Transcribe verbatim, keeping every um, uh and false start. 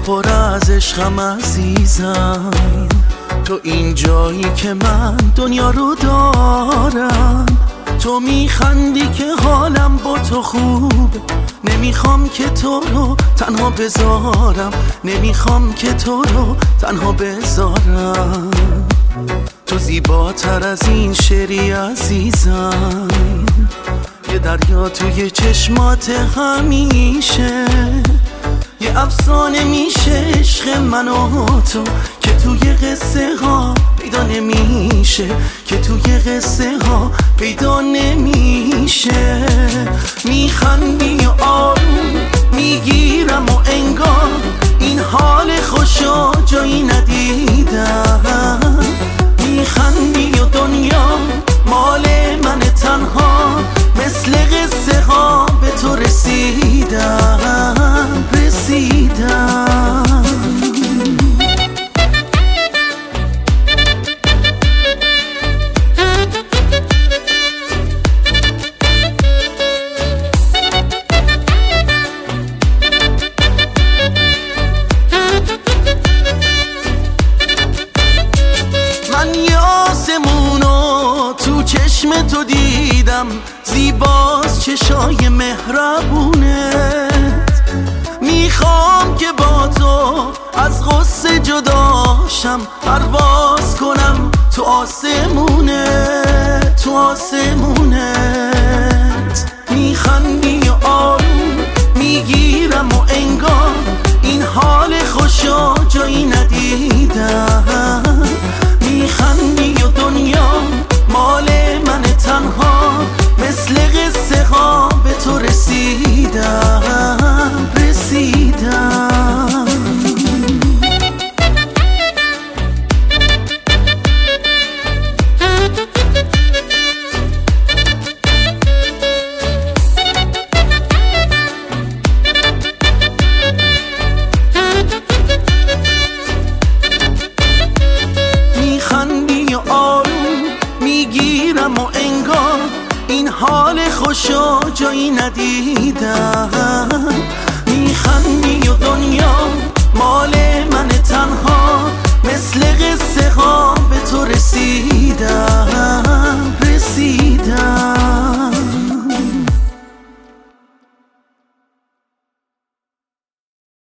پر از عشقم عزیزم، تو این جایی که من دنیا رو دارم. تو میخندی که حالم با تو خوب، نمیخوام که تو رو تنها بذارم، نمیخوام که تو رو تنها بذارم. تو زیباتر از این شعری عزیزم، یه دریا توی چشمات همیشه، یه افسانه میشه عشق من و تو که توی قصه ها پیدا نمیشه، که توی قصه ها پیدا نمیشه. میخندی و آروم میگیرم و انگار این حال خوشو جایی ندیدم. میخندی و دنیا مال من تنها، مثل قصه ها به تو رسیدم رسیدم. چشم تو دیدم زیباست چشای مهربونت، میخوام که با تو از غصه جداشم، پرواز کنم تو آسمونت تو آسمونت. میخندی و آروم میگیرم و انگار این حال خوشو جایی ندیدم. میخندی و دنیا مال من تنها، مثل قصه ها به تو رسیدم رسیدم. میخندی و آروم میگیرم و انگار این حال خوشو جایی ندیدم. میخندی و دنیا مال من تنها، مثل قصه ها به تو رسیدم رسیدم.